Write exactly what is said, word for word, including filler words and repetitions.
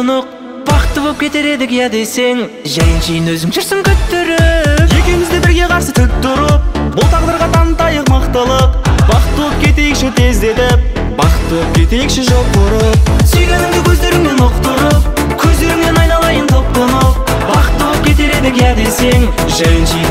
тұнық, бақытты болып кетер едік я десең. Жайын шейін өзің жүрсің күттіріп, екеумізді бірге қарсы тік тұрып, бұл тағдырға танытайық мықтылық. Бақытты болып кетейікші тездетіп, бақытты болып кетейікші жоқ ұрып. сүйгеніңді көздеріңнен ұқтырып, көздеріңнен айналайын топ-тонып, бақытты болып кетер едік я десең. Жайын